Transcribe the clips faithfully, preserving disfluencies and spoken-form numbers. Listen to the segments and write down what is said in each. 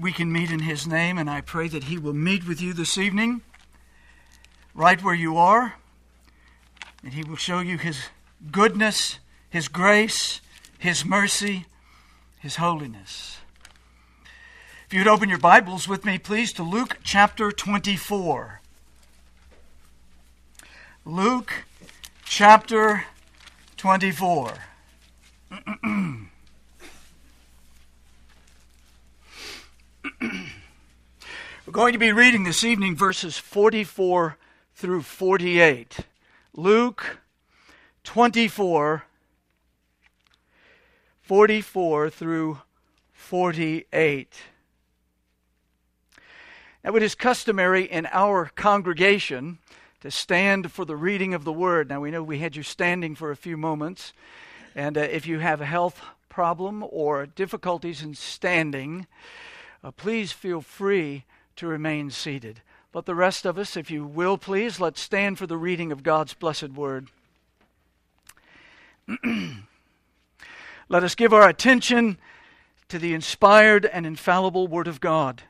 we can meet in His name, and I pray that He will meet with you this evening, right where you are, and He will show you His goodness, His grace, His mercy, His holiness. If you'd open your Bibles with me, please, to Luke chapter twenty-four. Luke chapter twenty-four. We're going to be reading this evening verses forty-four through forty-eight. Luke twenty-four, forty-four through forty-eight. Now, it is customary in our congregation to stand for the reading of the Word. Now, we know we had you standing for a few moments, and uh, if you have a health problem or difficulties in standing, uh, please feel free to remain seated. But the rest of us, if you will please, let's stand for the reading of God's blessed Word. Let us give our attention to the inspired and infallible Word of God.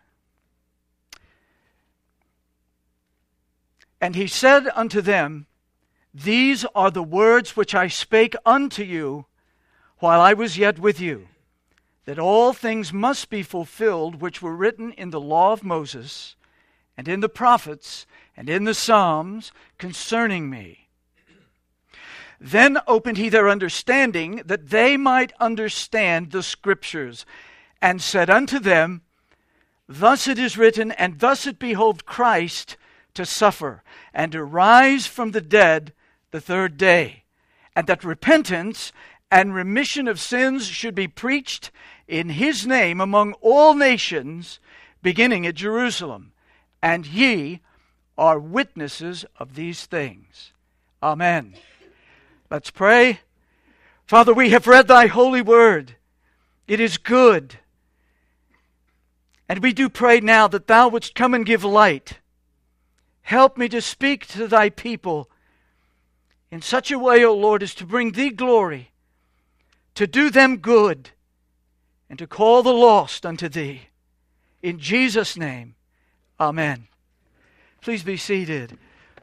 And he said unto them, These are the words which I spake unto you while I was yet with you, that all things must be fulfilled which were written in the law of Moses, and in the prophets, and in the Psalms concerning me. Then opened he their understanding, that they might understand the Scriptures, and said unto them, Thus it is written, and thus it behoved Christ to suffer, and to rise from the dead the third day, and that repentance and remission of sins should be preached in his name among all nations, beginning at Jerusalem. And ye are witnesses of these things. Amen. Let's pray. Father, we have read thy holy word. It is good. And we do pray now that thou wouldst come and give light. Help me to speak to thy people in such a way, O Lord, as to bring thee glory, to do them good, and to call the lost unto thee. In Jesus' name, amen. Please be seated.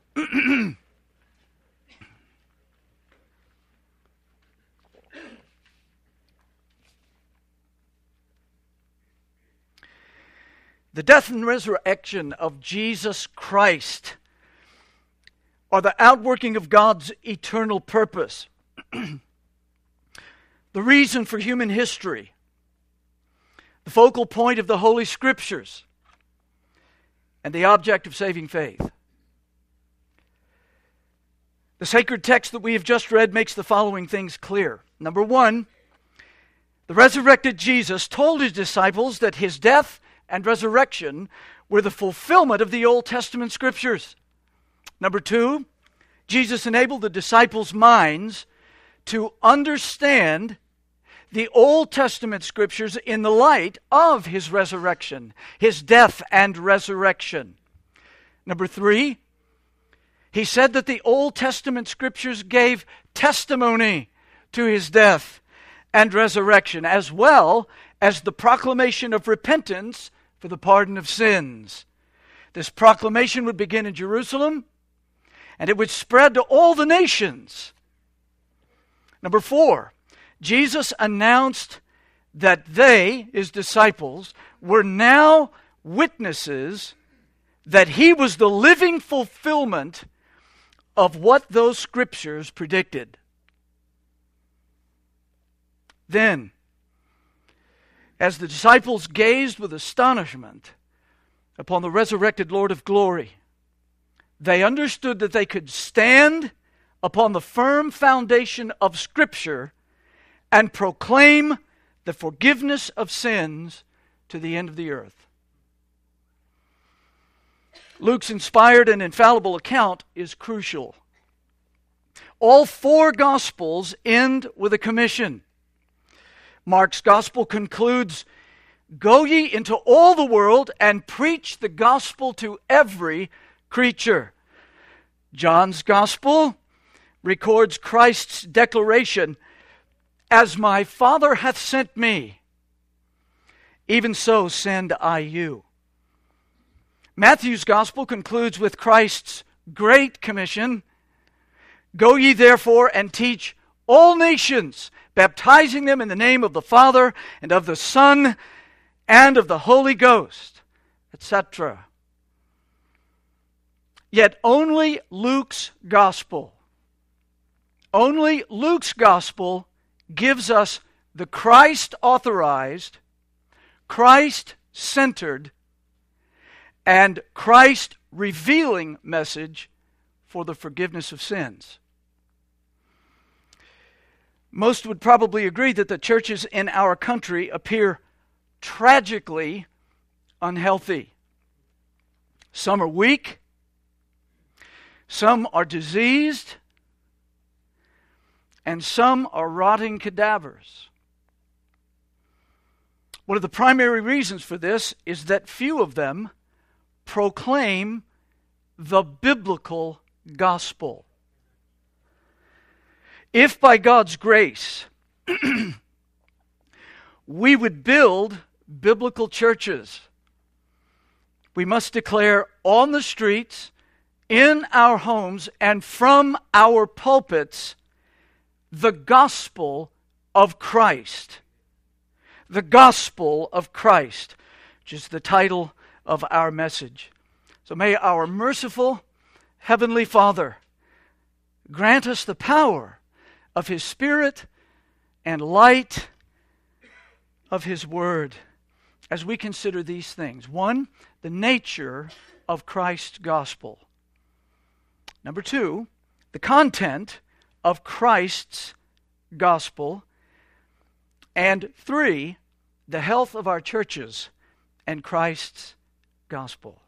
The death and resurrection of Jesus Christ are the outworking of God's eternal purpose, the reason for human history, the focal point of the Holy Scriptures, and the object of saving faith. The sacred text that we have just read makes the following things clear. Number one, the resurrected Jesus told his disciples that his death and resurrection were the fulfillment of the Old Testament Scriptures. Number two, Jesus enabled the disciples' minds to understand the Old Testament Scriptures in the light of his resurrection, his death and resurrection. Number three, he said that the Old Testament Scriptures gave testimony to his death and resurrection, as well as the proclamation of repentance for the pardon of sins. This proclamation would begin in Jerusalem, and it would spread to all the nations. Number four, Jesus announced that they, his disciples, were now witnesses that he was the living fulfillment of what those Scriptures predicted. Then, as the disciples gazed with astonishment upon the resurrected Lord of glory, they understood that they could stand upon the firm foundation of Scripture and proclaim the forgiveness of sins to the end of the earth. Luke's inspired and infallible account is crucial. All four Gospels end with a commission. Mark's Gospel concludes, Go ye into all the world and preach the gospel to every creature. John's Gospel records Christ's declaration, As my Father hath sent me, even so send I you. Matthew's gospel concludes with Christ's great commission. Go ye therefore and teach all nations, baptizing them in the name of the Father and of the Son and of the Holy Ghost, et cetera. Yet only Luke's gospel, only Luke's gospel gives us the Christ-authorized, Christ-centered, and Christ-revealing message for the forgiveness of sins. Most would probably agree that the churches in our country appear tragically unhealthy. Some are weak, some are diseased, and some are rotting cadavers. One of the primary reasons for this is that few of them proclaim the biblical gospel. If by God's grace we would build biblical churches, we must declare on the streets, in our homes, and from our pulpits the gospel of Christ. The gospel of Christ, which is the title of our message. So may our merciful Heavenly Father grant us the power of His Spirit and light of His Word as we consider these things. One, the nature of Christ's gospel. Number two, the content of Christ's gospel. And three, the health of our churches and Christ's gospel.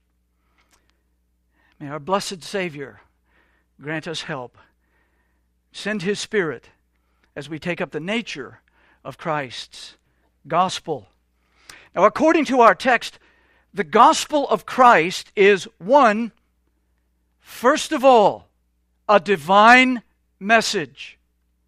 May our blessed Savior grant us help. Send His Spirit as we take up the nature of Christ's gospel. Now, according to our text, the gospel of Christ is one, first of all, a divine message.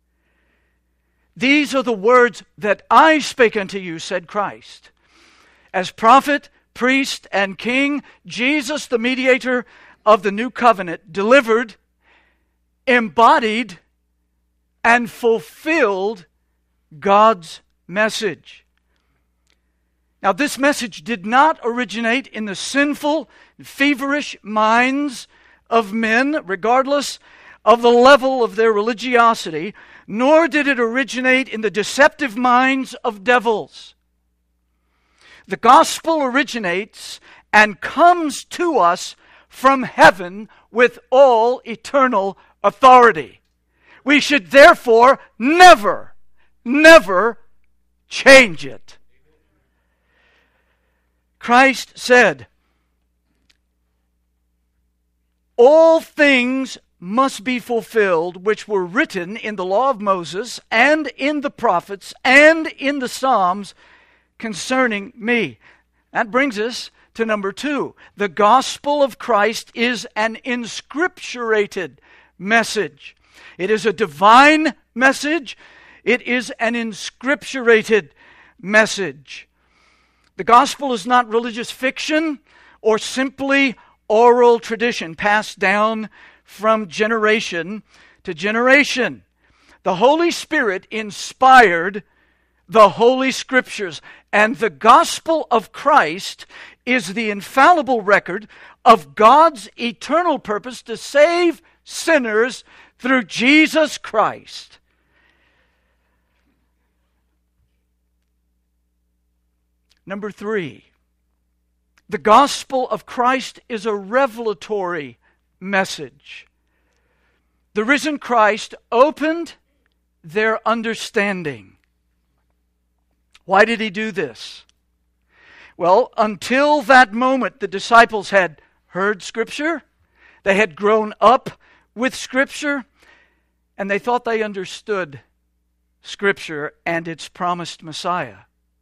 These are the words that I spake unto you, said Christ. As prophet, priest, and king, Jesus, the mediator of the new covenant, delivered, embodied, and fulfilled God's message. Now, this message did not originate in the sinful, feverish minds of men, regardless of the level of their religiosity, nor did it originate in the deceptive minds of devils. The gospel originates and comes to us from heaven with all eternal authority. We should therefore never, never change it. Christ said, all things must be fulfilled which were written in the law of Moses and in the prophets and in the Psalms concerning me. That brings us to number two. The gospel of Christ is an inscripturated message. It is a divine message. It is an inscripturated message. The gospel is not religious fiction or simply oral tradition passed down from generation to generation. The Holy Spirit inspired the Holy Scriptures, and the gospel of Christ is the infallible record of God's eternal purpose to save sinners through Jesus Christ. Number three, the gospel of Christ is a revelatory message. The risen Christ opened their understanding. Why did He do this? Well, until that moment, the disciples had heard Scripture, they had grown up with Scripture, and they thought they understood Scripture and its promised Messiah.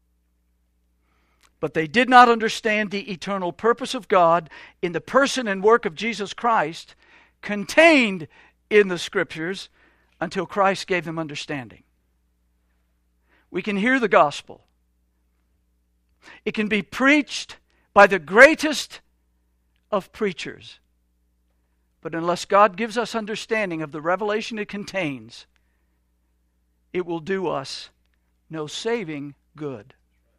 But they did not understand the eternal purpose of God in the person and work of Jesus Christ contained in the Scriptures until Christ gave them understanding. We can hear the gospel. It can be preached by the greatest of preachers. But unless God gives us understanding of the revelation it contains, it will do us no saving good.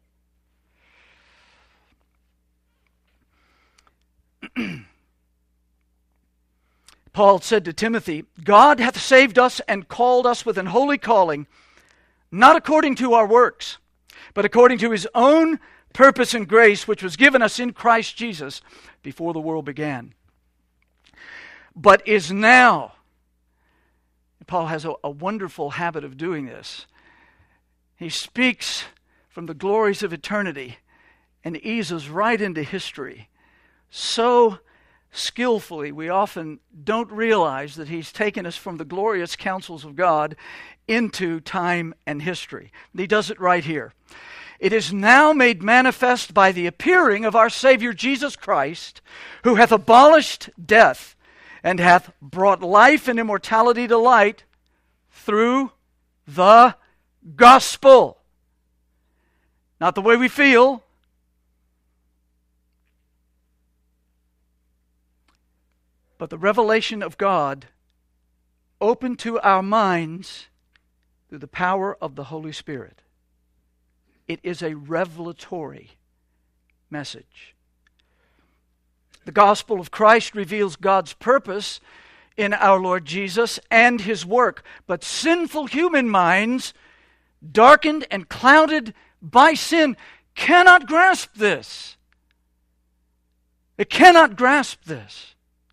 Paul said to Timothy, God hath saved us and called us with an holy calling, not according to our works, but according to his own purpose and grace, which was given us in Christ Jesus before the world began. But is now, Paul has a, a wonderful habit of doing this. He speaks from the glories of eternity and eases right into history so skillfully, we often don't realize that he's taken us from the glorious counsels of God into time and history. And he does it right here. It is now made manifest by the appearing of our Savior Jesus Christ, who hath abolished death and hath brought life and immortality to light through the gospel. Not the way we feel, but the revelation of God open to our minds through the power of the Holy Spirit. It is a revelatory message. The gospel of Christ reveals God's purpose in our Lord Jesus and his work, but sinful human minds, darkened and clouded by sin, cannot grasp this. They cannot grasp this.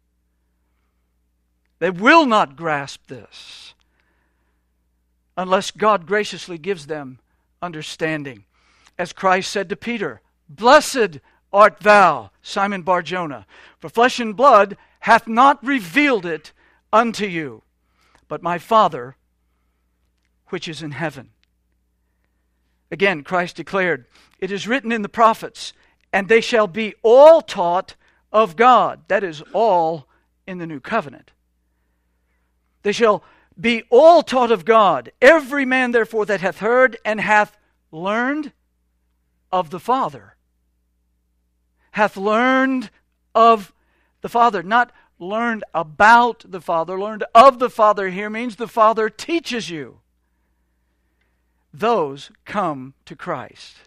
They will not grasp this unless God graciously gives them understanding. As Christ said to Peter, Blessed art thou, Simon Bar-Jonah, for flesh and blood hath not revealed it unto you, but my Father which is in heaven. Again, Christ declared, It is written in the prophets, and they shall be all taught of God. That is all in the new covenant. They shall be all taught of God. Every man, therefore, that hath heard and hath learned of the Father. Hath learned of the Father. Not learned about the Father. Learned of the Father here means the Father teaches you. Those come to Christ.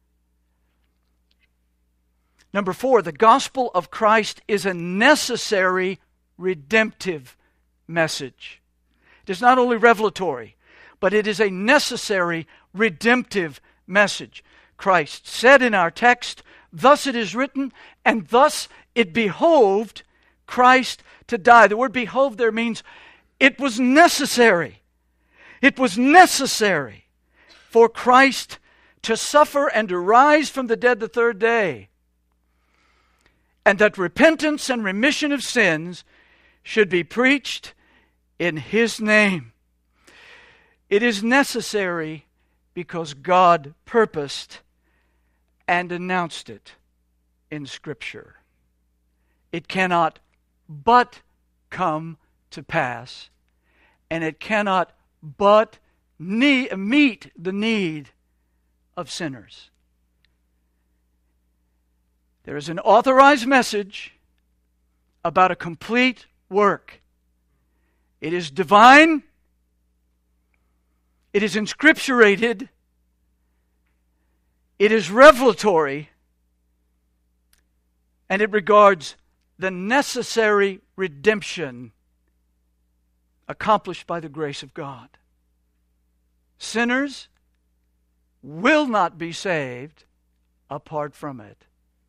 Number four, the gospel of Christ is a necessary redemptive message. It is not only revelatory, but it is a necessary redemptive message. Christ said in our text, Thus it is written, and thus it behoved Christ to die. The word behoved there means it was necessary. It was necessary for Christ to suffer and to rise from the dead the third day, and that repentance and remission of sins should be preached in his name. It is necessary because God purposed and announced it in Scripture. It cannot but come to pass, and it cannot but need, meet the need of sinners. There is an authorized message about a complete work. It is divine. It is inscripturated. It is revelatory. And it regards the necessary redemption accomplished by the grace of God. Sinners will not be saved apart from it.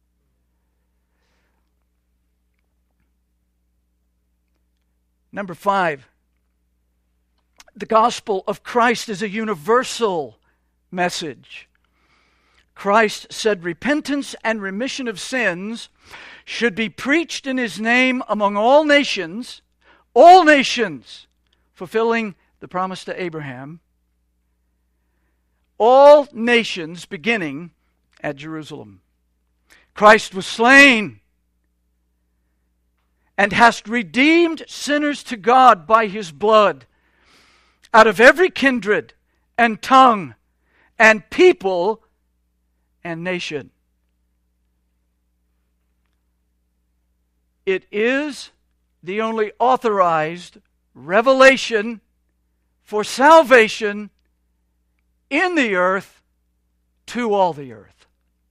Number five, the gospel of Christ is a universal message. Christ said repentance and remission of sins should be preached in his name among all nations, all nations, fulfilling the promise to Abraham. All nations beginning at Jerusalem. Christ was slain and hast redeemed sinners to God by his blood out of every kindred and tongue and people and nation. It is the only authorized revelation for salvation in the earth to all the earth.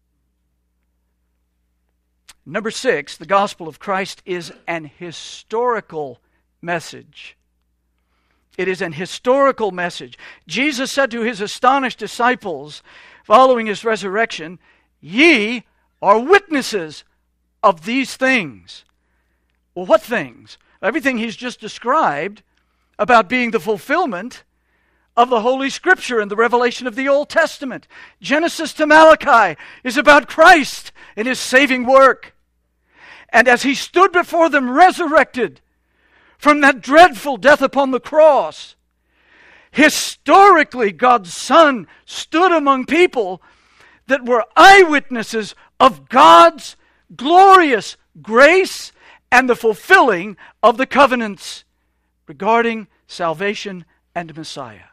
Number six, the gospel of Christ is an historical message. It is an historical message. Jesus said to his astonished disciples following his resurrection, "Ye are witnesses of these things." Well, what things? Everything he's just described about being the fulfillment of the Holy Scripture and the revelation of the Old Testament. Genesis to Malachi is about Christ and his saving work. And as he stood before them resurrected from that dreadful death upon the cross, historically God's Son stood among people that were eyewitnesses of God's glorious grace and the fulfilling of the covenants regarding salvation and Messiah.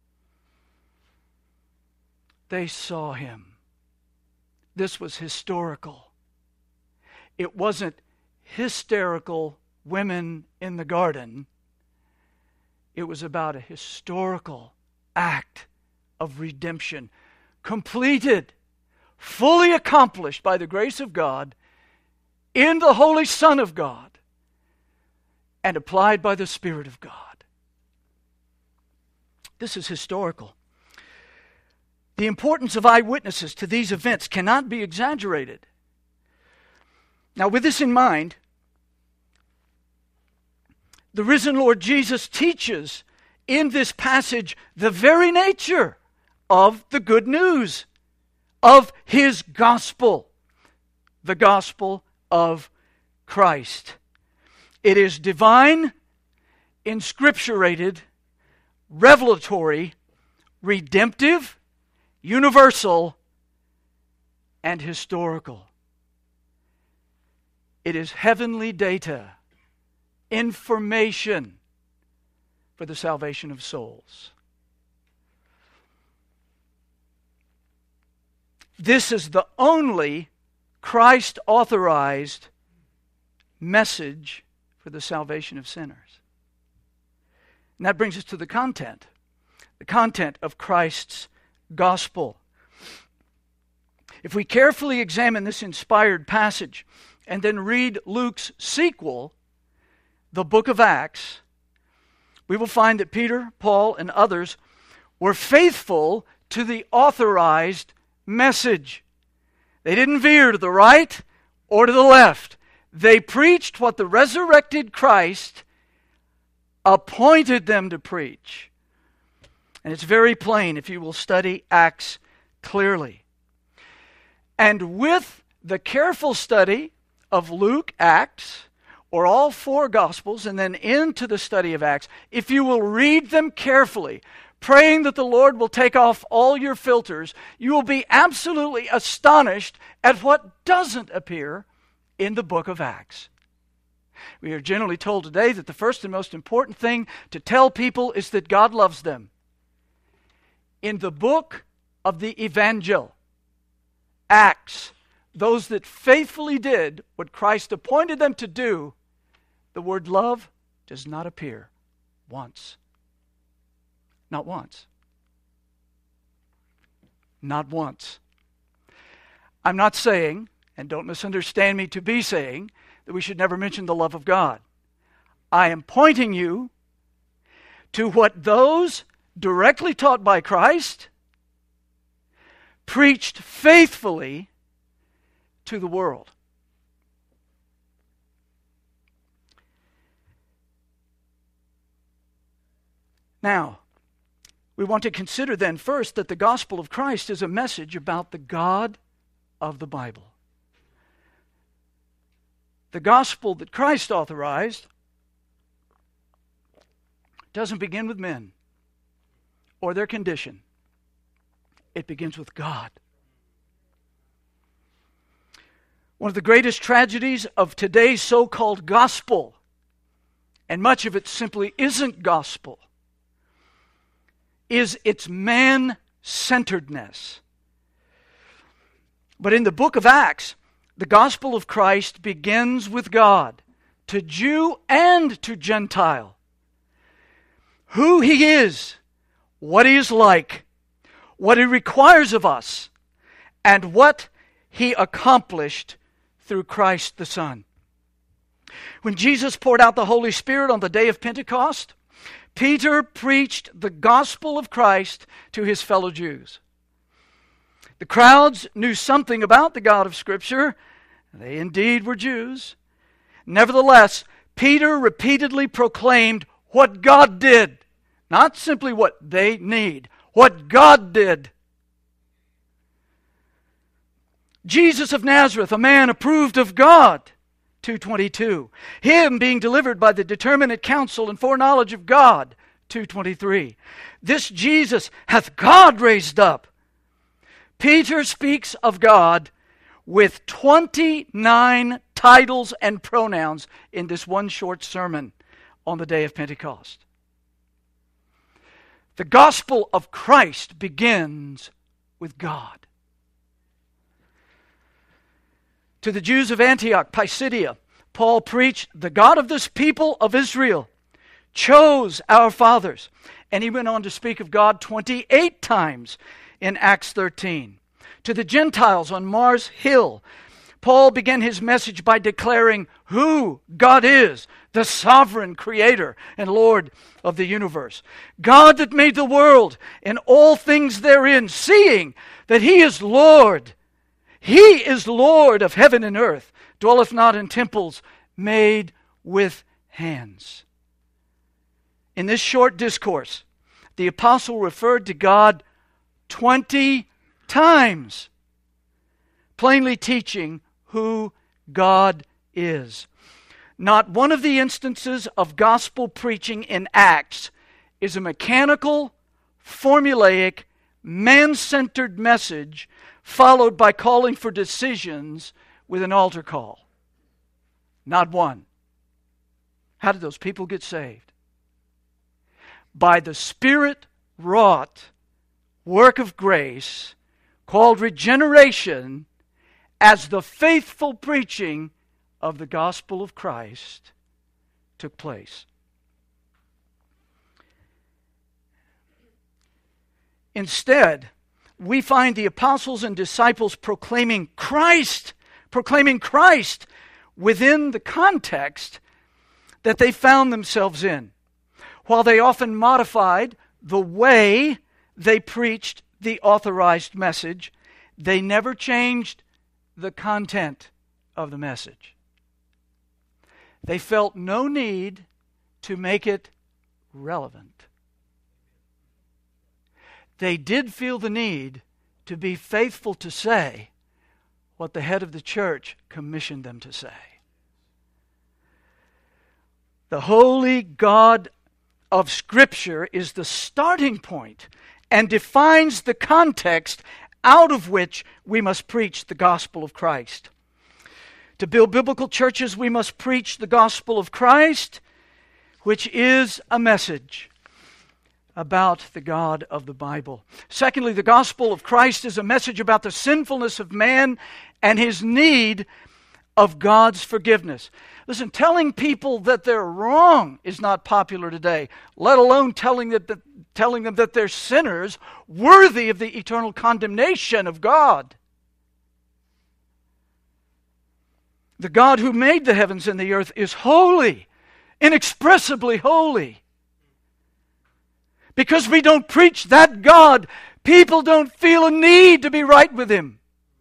They saw him. This was historical. It wasn't hysterical women in the garden. It was about a historical act of redemption, completed, fully accomplished by the grace of God in the Holy Son of God and applied by the Spirit of God. This is historical. The importance of eyewitnesses to these events cannot be exaggerated. Now, with this in mind, the risen Lord Jesus teaches in this passage the very nature of the good news, of his gospel, the gospel of Christ. It is divine, inscripturated, revelatory, redemptive, universal, and historical. It is heavenly data, information for the salvation of souls. This is the only Christ-authorized message for the salvation of sinners. And that brings us to the content, the content of Christ's gospel. If we carefully examine this inspired passage and then read Luke's sequel, the book of Acts, we will find that Peter, Paul, and others were faithful to the authorized message. They didn't veer to the right or to the left. They preached what the resurrected Christ appointed them to preach. And it's very plain if you will study Acts clearly. And with the careful study of Luke, Acts, or all four Gospels, and then into the study of Acts, if you will read them carefully, praying that the Lord will take off all your filters, you will be absolutely astonished at what doesn't appear in the book of Acts. We are generally told today that the first and most important thing to tell people is that God loves them. In the book of the Evangel, Acts, those that faithfully did what Christ appointed them to do, the word love does not appear once. Not once. Not once. I'm not saying, and don't misunderstand me to be saying, that we should never mention the love of God. I am pointing you to what those directly taught by Christ preached faithfully to the world. Now, we want to consider then first that the gospel of Christ is a message about the God of the Bible. The gospel that Christ authorized doesn't begin with men or their condition. It begins with God. One of the greatest tragedies of today's so-called gospel, and much of it simply isn't gospel, is its man-centeredness. But in the book of Acts, the gospel of Christ begins with God. to Jew and to Gentile, who He is, what He is like, what He requires of us, and what He accomplished through Christ the Son. When Jesus poured out the Holy Spirit on the day of Pentecost, Peter preached the gospel of Christ to his fellow Jews. The crowds knew something about the God of Scripture. They indeed were Jews. Nevertheless, Peter repeatedly proclaimed what God did. Not simply what they need, what God did. Jesus of Nazareth, a man approved of God, two twenty-two. Him being delivered by the determinate counsel and foreknowledge of God, two twenty-three. This Jesus hath God raised up. Peter speaks of God with twenty-nine titles and pronouns in this one short sermon on the day of Pentecost. The gospel of Christ begins with God. To the Jews of Antioch, Pisidia, Paul preached, the God of this people of Israel chose our fathers. And he went on to speak of God twenty-eight times in Acts thirteen. To the Gentiles on Mars Hill, Paul began his message by declaring who God is, the sovereign creator and Lord of the universe. God that made the world and all things therein, seeing that He is Lord. He is Lord of heaven and earth, dwelleth not in temples made with hands. In this short discourse, the apostle referred to God twenty times, plainly teaching who God is. Not one of the instances of gospel preaching in Acts is a mechanical, formulaic, man-centered message followed by calling for decisions with an altar call. Not one. How did those people get saved? By the Spirit-wrought work of grace called regeneration, as the faithful preaching of the gospel of Christ took place. Instead, we find the apostles and disciples proclaiming Christ, proclaiming Christ within the context that they found themselves in. While they often modified the way they preached the authorized message, they never changed the content of the message. They felt no need to make it relevant. They did feel the need to be faithful to say what the head of the church commissioned them to say. The holy God of Scripture is the starting point and defines the context out of which we must preach the gospel of Christ. To build biblical churches, we must preach the gospel of Christ, which is a message about the God of the Bible. Secondly, the gospel of Christ is a message about the sinfulness of man and his need of God's forgiveness. Listen, telling people that they're wrong is not popular today, let alone telling that, that, telling them that they're sinners worthy of the eternal condemnation of God. The God who made the heavens and the earth is holy, inexpressibly holy. Because we don't preach that God, people don't feel a need to be right with Him.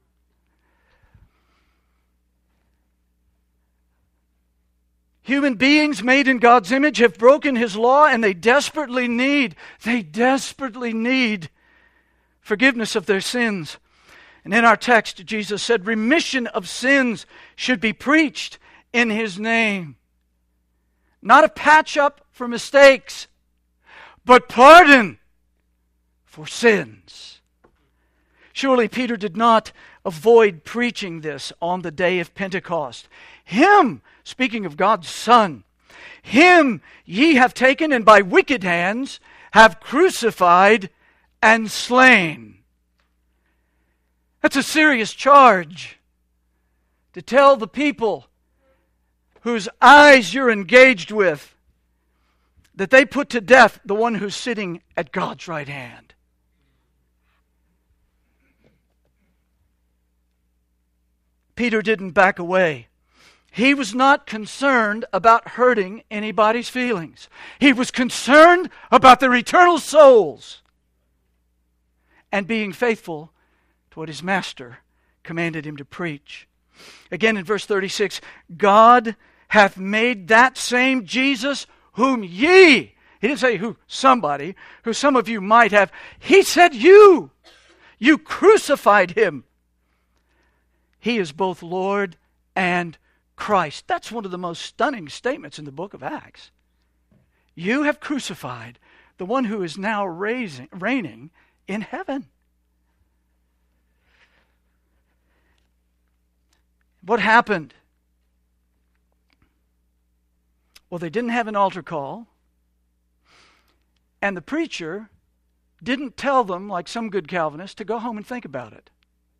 Human beings made in God's image have broken His law, and they desperately need, they desperately need forgiveness of their sins. And in our text, Jesus said, remission of sins should be preached in His name. Not a patch-up for mistakes, but pardon for sins. Surely Peter did not avoid preaching this on the day of Pentecost. Him, speaking of God's Son, Him ye have taken and by wicked hands have crucified and slain. That's a serious charge to tell the people whose eyes you're engaged with, that they put to death the one who's sitting at God's right hand. Peter didn't back away. He was not concerned about hurting anybody's feelings. He was concerned about their eternal souls and being faithful to what his master commanded him to preach. Again in verse thirty-six, God hath made that same Jesus whom ye, he didn't say who, somebody, who some of you might have. He said you. You crucified him. He is both Lord and Christ. That's one of the most stunning statements in the book of Acts. You have crucified the one who is now raising, reigning in heaven. What happened? Well, they didn't have an altar call, and the preacher didn't tell them, like some good Calvinists, to go home and think about it.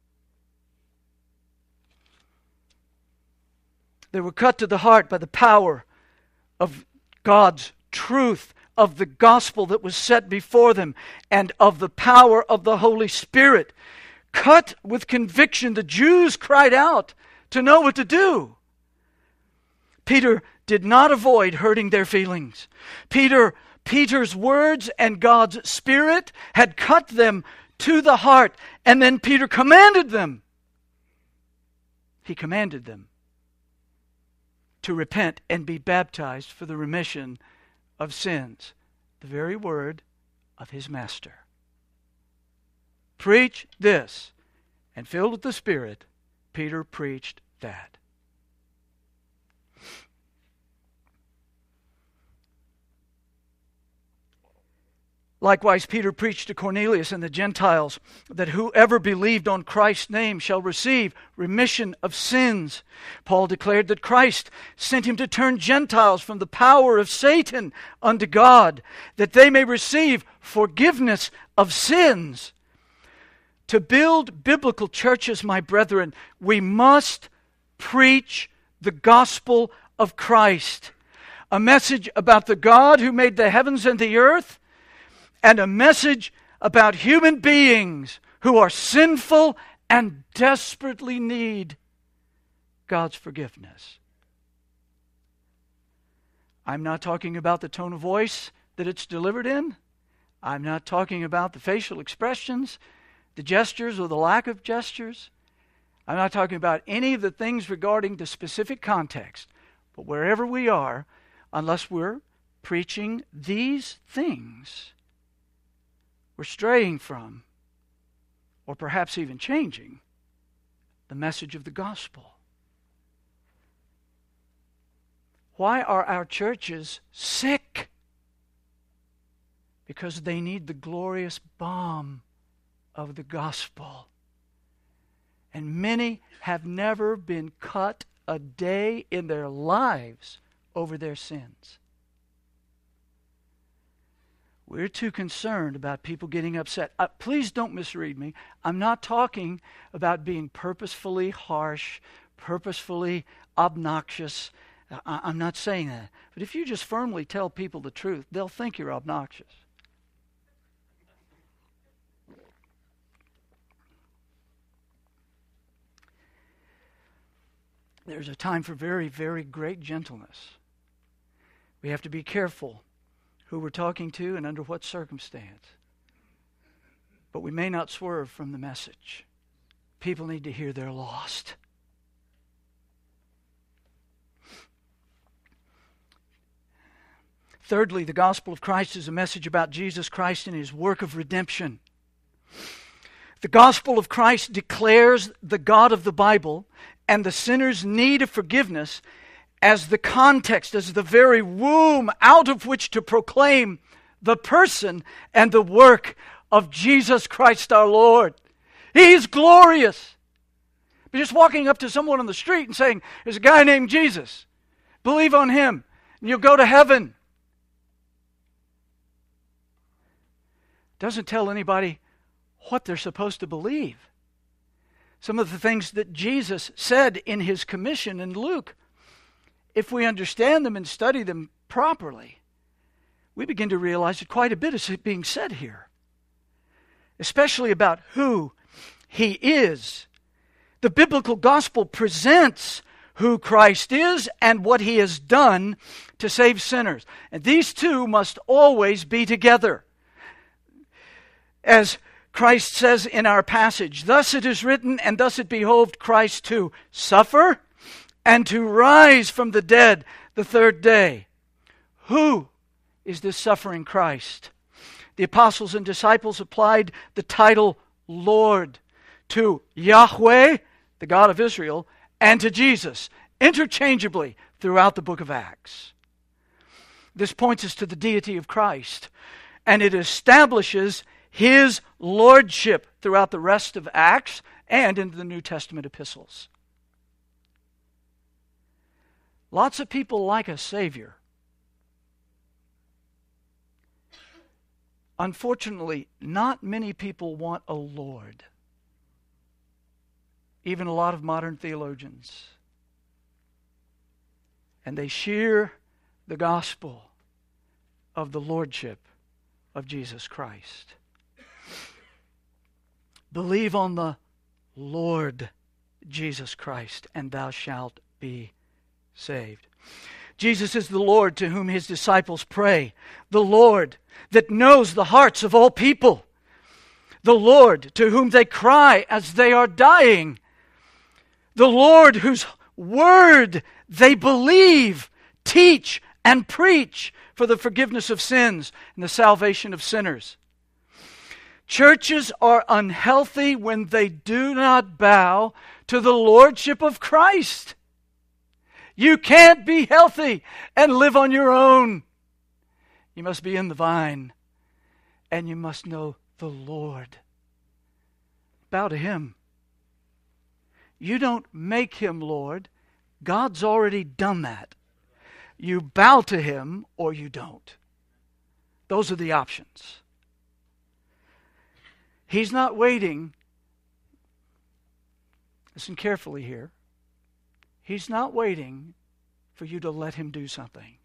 They were cut to the heart by the power of God's truth, of the gospel that was set before them, and of the power of the Holy Spirit. Cut with conviction, the Jews cried out to know what to do. Peter did not avoid hurting their feelings. Peter, Peter's words and God's Spirit had cut them to the heart, and then Peter commanded them. He commanded them to repent and be baptized for the remission of sins. The very word of his master. Preach this. And filled with the Spirit, Peter preached that. Likewise, Peter preached to Cornelius and the Gentiles that whoever believed on Christ's name shall receive remission of sins. Paul declared that Christ sent him to turn Gentiles from the power of Satan unto God, that they may receive forgiveness of sins. To build biblical churches, my brethren, we must preach the gospel of Christ. A message about the God who made the heavens and the earth, and a message about human beings who are sinful and desperately need God's forgiveness. I'm not talking about the tone of voice that it's delivered in. I'm not talking about the facial expressions, the gestures or the lack of gestures. I'm not talking about any of the things regarding the specific context. But wherever we are, unless we're preaching these things, we're straying from, or perhaps even changing, the message of the gospel. Why are our churches sick? Because they need the glorious balm of the gospel. And many have never been cut a day in their lives over their sins. We're too concerned about people getting upset. Uh, please don't misread me. I'm not talking about being purposefully harsh, purposefully obnoxious. Uh, I, I'm not saying that. But if you just firmly tell people the truth, they'll think you're obnoxious. There's a time for very, very great gentleness. We have to be careful who we're talking to and under what circumstance. But we may not swerve from the message. People need to hear they're lost. Thirdly, the gospel of Christ is a message about Jesus Christ and his work of redemption. The gospel of Christ declares the God of the Bible and the sinner's need of forgiveness as the context, as the very womb out of which to proclaim the person and the work of Jesus Christ our Lord. He's glorious. But just walking up to someone on the street and saying, there's a guy named Jesus. Believe on him and you'll go to heaven. Doesn't tell anybody what they're supposed to believe. Some of the things that Jesus said in his commission in Luke, if we understand them and study them properly, we begin to realize that quite a bit is being said here, especially about who he is. The biblical gospel presents who Christ is and what he has done to save sinners. And these two must always be together. As Christ says in our passage, thus it is written, and thus it behoved Christ to suffer and to rise from the dead the third day. Who is this suffering Christ? The apostles and disciples applied the title Lord to Yahweh, the God of Israel, and to Jesus, interchangeably throughout the book of Acts. This points us to the deity of Christ, and it establishes his lordship throughout the rest of Acts and into the New Testament epistles. Lots of people like a Savior. Unfortunately, not many people want a Lord. Even a lot of modern theologians. And they share the gospel of the lordship of Jesus Christ. Believe on the Lord Jesus Christ, and thou shalt be saved. Jesus is the Lord to whom his disciples pray. The Lord that knows the hearts of all people. The Lord to whom they cry as they are dying. The Lord whose word they believe, teach, and preach for the forgiveness of sins and the salvation of sinners. Churches are unhealthy when they do not bow to the lordship of Christ. You can't be healthy and live on your own. You must be in the vine, and you must know the Lord. Bow to him. You don't make him Lord. God's already done that. You bow to him or you don't. Those are the options. He's not waiting. Listen carefully here. He's not waiting for you to let him do something.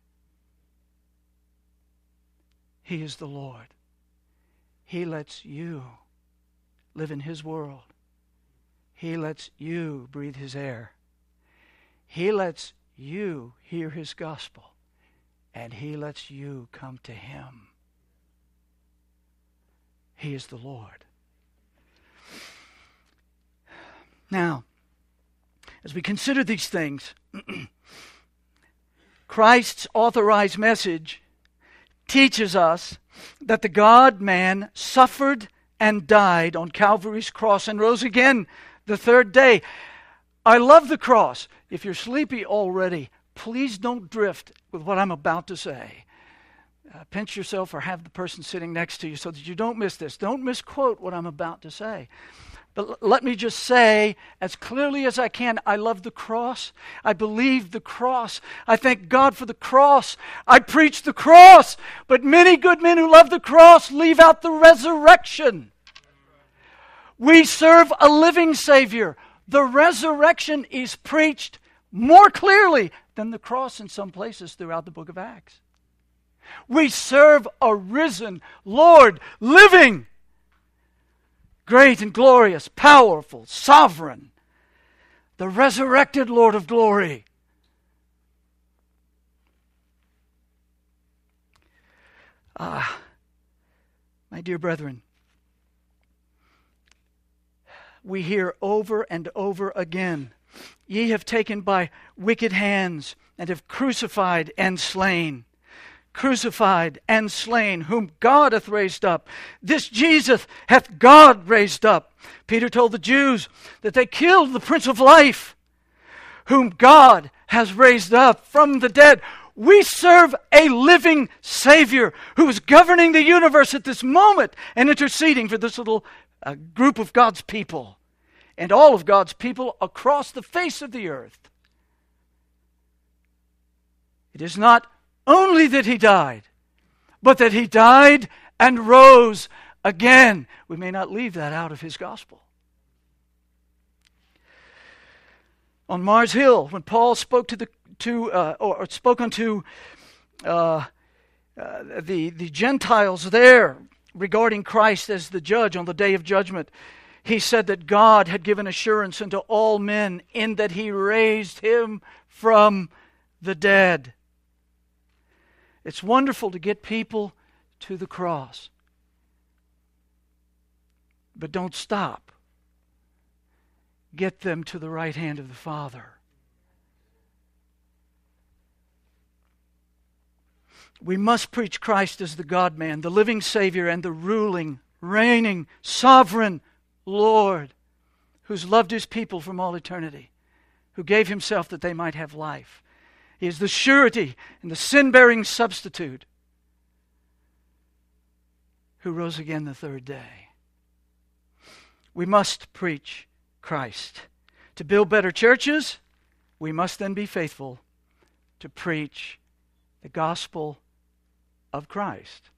He is the Lord. He lets you live in his world. He lets you breathe his air. He lets you hear his gospel. And he lets you come to him. He is the Lord. Now, as we consider these things, Christ's authorized message teaches us that the God-man suffered and died on Calvary's cross and rose again the third day. I love the cross. If you're sleepy already, please don't drift with what I'm about to say. Uh, pinch yourself or have the person sitting next to you so that you don't miss this. Don't misquote what I'm about to say. But l- let me just say, as clearly as I can, I love the cross. I believe the cross. I thank God for the cross. I preach the cross. But many good men who love the cross leave out the resurrection. We serve a living Savior. The resurrection is preached more clearly than the cross in some places throughout the book of Acts. We serve a risen Lord, living, great and glorious, powerful, sovereign, the resurrected Lord of glory. Ah, my dear brethren, we hear over and over again, ye have taken by wicked hands and have crucified and slain. Crucified and slain, whom God hath raised up. This Jesus hath God raised up. Peter told the Jews that they killed the Prince of Life, whom God has raised up from the dead. We serve a living Savior who is governing the universe at this moment and interceding for this little uh, group of God's people and all of God's people across the face of the earth. It is not only that he died, but that he died and rose again. We may not leave that out of his gospel. On Mars Hill, when Paul spoke to the to uh, or, or spoke unto uh, uh, the the Gentiles there regarding Christ as the judge on the day of judgment, he said that God had given assurance unto all men in that he raised him from the dead. It's wonderful to get people to the cross. But don't stop. Get them to the right hand of the Father. We must preach Christ as the God-man, the living Savior, and the ruling, reigning, sovereign Lord, who's loved His people from all eternity, who gave Himself that they might have life. He is the surety and the sin-bearing substitute who rose again the third day. We must preach Christ. To build better churches, we must then be faithful to preach the gospel of Christ.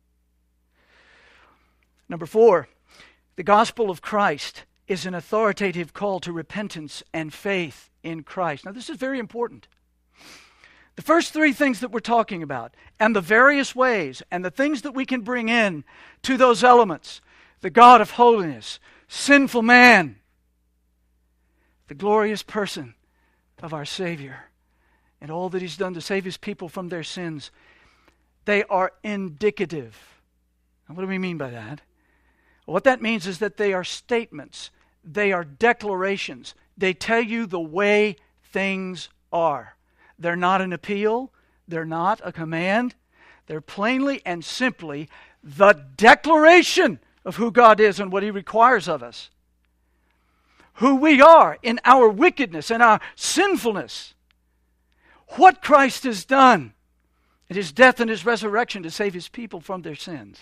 Number four, the gospel of Christ is an authoritative call to repentance and faith in Christ. Now, this is very important. The first three things that we're talking about, and the various ways, and the things that we can bring in to those elements, the God of holiness, sinful man, the glorious person of our Savior, and all that He's done to save His people from their sins, they are indicative. Now, what do we mean by that? What that means is that they are statements. They are declarations. They tell you the way things are. They're not an appeal. They're not a command. They're plainly and simply the declaration of who God is and what He requires of us. Who we are in our wickedness and our sinfulness. What Christ has done in His death and His resurrection to save His people from their sins.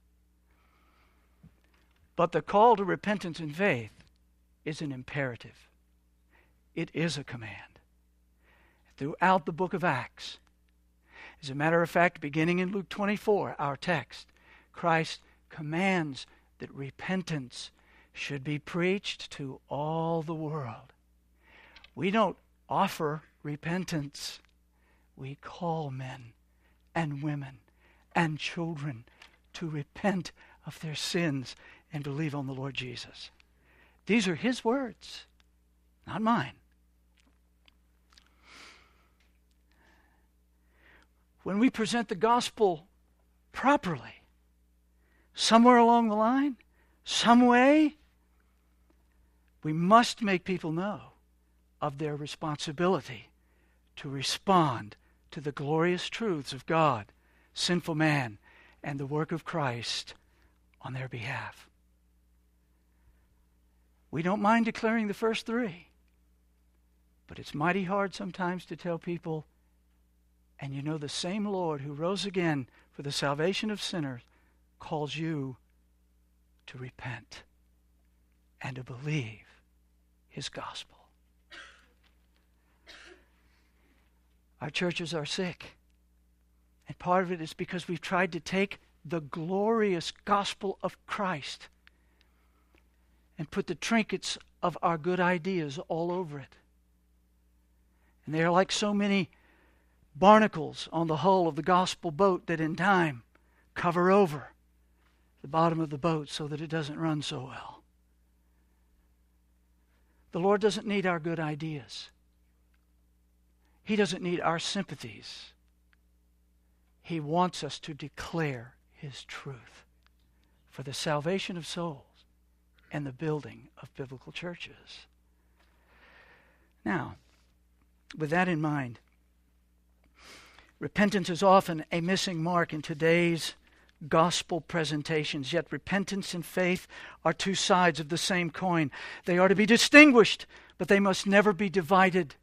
But the call to repentance and faith is an imperative. It is a command. Throughout the book of Acts, as a matter of fact, beginning in Luke twenty-four, our text, Christ commands that repentance should be preached to all the world. We don't offer repentance. We call men and women and children to repent of their sins and believe on the Lord Jesus. These are His words, not mine. When we present the gospel properly, somewhere along the line, some way, we must make people know of their responsibility to respond to the glorious truths of God, sinful man, and the work of Christ on their behalf. We don't mind declaring the first three, but it's mighty hard sometimes to tell people, and you know the same Lord who rose again for the salvation of sinners calls you to repent and to believe His gospel. Our churches are sick. And part of it is because we've tried to take the glorious gospel of Christ and put the trinkets of our good ideas all over it. And they are like so many barnacles on the hull of the gospel boat that in time cover over the bottom of the boat so that it doesn't run so well. The Lord doesn't need our good ideas. He doesn't need our sympathies. He wants us to declare His truth for the salvation of souls and the building of biblical churches. Now, with that in mind, repentance is often a missing mark in today's gospel presentations, yet repentance and faith are two sides of the same coin. They are to be distinguished, but they must never be divided.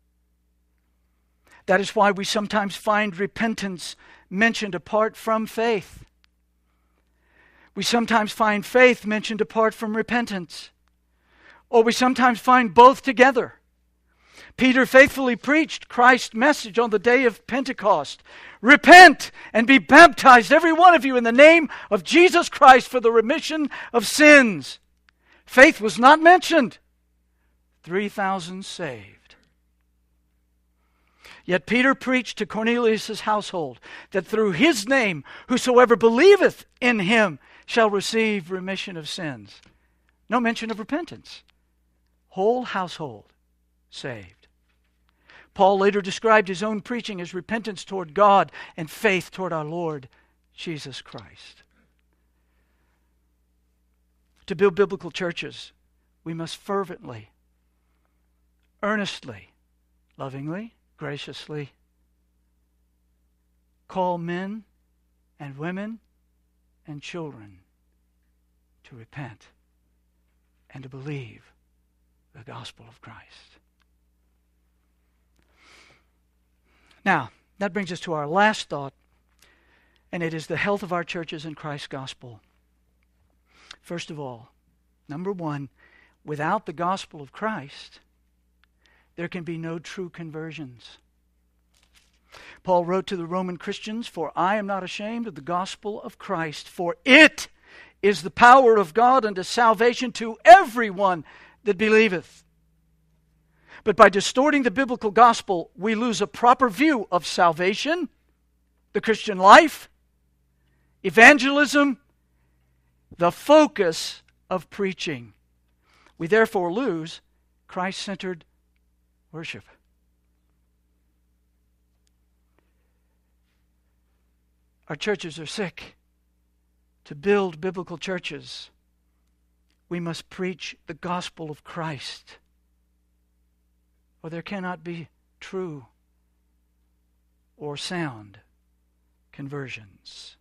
That is why we sometimes find repentance mentioned apart from faith. We sometimes find faith mentioned apart from repentance. Or we sometimes find both together. Peter faithfully preached Christ's message on the day of Pentecost. Repent and be baptized, every one of you, in the name of Jesus Christ for the remission of sins. Faith was not mentioned. three thousand saved. Yet Peter preached to Cornelius' household that through his name whosoever believeth in him shall receive remission of sins. No mention of repentance. Whole household saved. Paul later described his own preaching as repentance toward God and faith toward our Lord Jesus Christ. To build biblical churches, we must fervently, earnestly, lovingly, graciously call men and women and children to repent and to believe the gospel of Christ. Now, that brings us to our last thought, and it is the health of our churches in Christ's gospel. First of all, number one, without the gospel of Christ, there can be no true conversions. Paul wrote to the Roman Christians, "For I am not ashamed of the gospel of Christ, for it is the power of God unto salvation to everyone that believeth." But by distorting the biblical gospel, we lose a proper view of salvation, the Christian life, evangelism, the focus of preaching. We therefore lose Christ-centered worship. Our churches are sick. To build biblical churches, we must preach the gospel of Christ, or there cannot be true or sound conversions.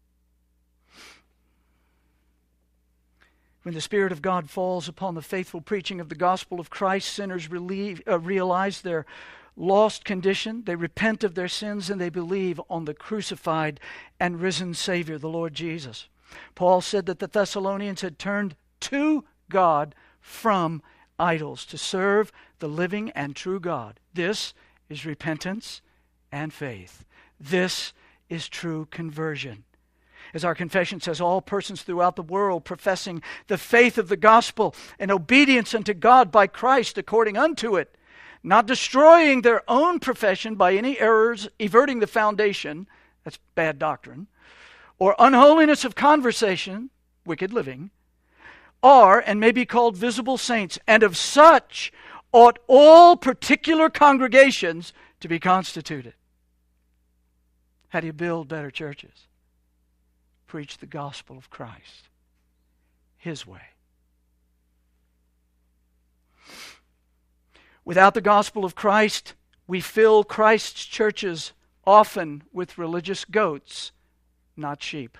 When the Spirit of God falls upon the faithful preaching of the gospel of Christ, sinners relieve, uh, realize their lost condition, they repent of their sins, and they believe on the crucified and risen Savior, the Lord Jesus. Paul said that the Thessalonians had turned to God from idols to serve the living and true God. This is repentance and faith. This is true conversion. As our confession says, all persons throughout the world professing the faith of the gospel and obedience unto God by Christ according unto it, not destroying their own profession by any errors, everting the foundation, that's bad doctrine, or unholiness of conversation, wicked living, are and may be called visible saints, and of such ought all particular congregations to be constituted. How do you build better churches? Preach the gospel of Christ, His way. Without the gospel of Christ, we fill Christ's churches often with religious goats, not sheep.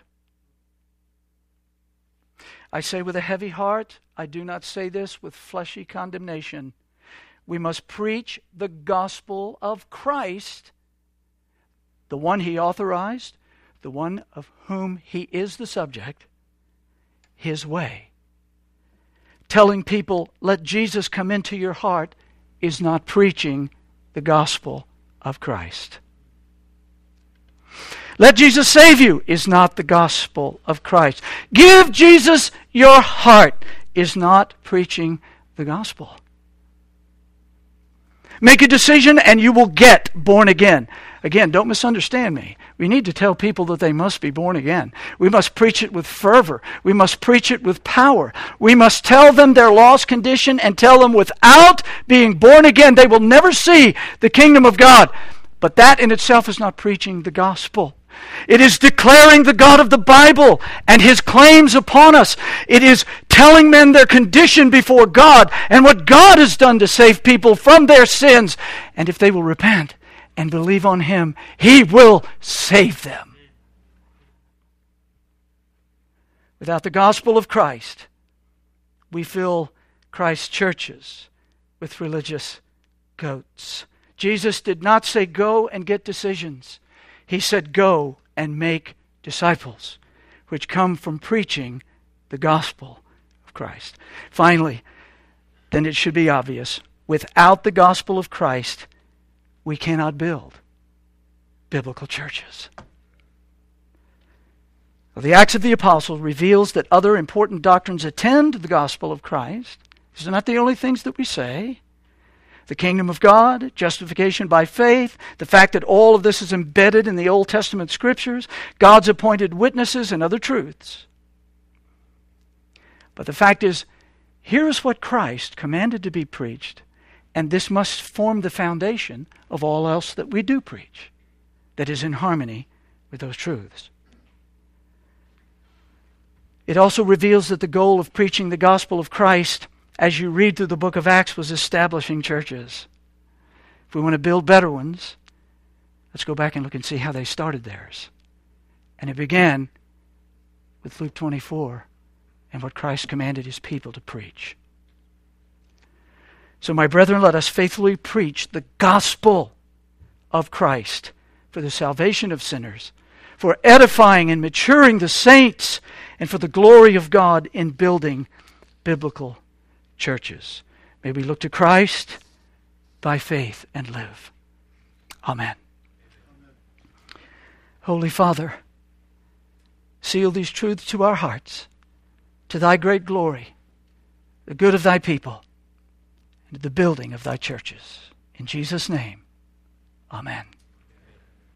I say with a heavy heart, I do not say this with fleshy condemnation. We must preach the gospel of Christ, the one He authorized, the one of whom He is the subject, His way. Telling people, let Jesus come into your heart, is not preaching the gospel of Christ. Let Jesus save you is not the gospel of Christ. Give Jesus your heart is not preaching the gospel. Make a decision and you will get born again. Again, don't misunderstand me. We need to tell people that they must be born again. We must preach it with fervor. We must preach it with power. We must tell them their lost condition and tell them without being born again, they will never see the kingdom of God. But that in itself is not preaching the gospel. It is declaring the God of the Bible and His claims upon us. It is telling men their condition before God and what God has done to save people from their sins. And if they will repent and believe on Him, He will save them. Without the gospel of Christ, we fill Christ's churches with religious goats. Jesus did not say, go and get decisions. He said, go and make disciples, which come from preaching the gospel of Christ. Finally, then it should be obvious, without the gospel of Christ, we cannot build biblical churches. Well, the Acts of the Apostles reveals that other important doctrines attend the gospel of Christ. These are not the only things that we say. the kingdom of God, justification by faith, the fact that all of this is embedded in the Old Testament scriptures, God's appointed witnesses, and other truths. But the fact is, here is what Christ commanded to be preached, and this must form the foundation of all else that we do preach, that is in harmony with those truths. It also reveals that the goal of preaching the gospel of Christ, as you read through the book of Acts, was establishing churches. If we want to build better ones, let's go back and look and see how they started theirs. And it began with Luke twenty-four and what Christ commanded his people to preach. So, my brethren, let us faithfully preach the gospel of Christ for the salvation of sinners, for edifying and maturing the saints, and for the glory of God in building biblical churches. May we look to Christ by faith and live. Amen. Amen. Holy Father, seal these truths to our hearts, to thy great glory, the good of thy people, and to the building of thy churches. In Jesus' name, amen.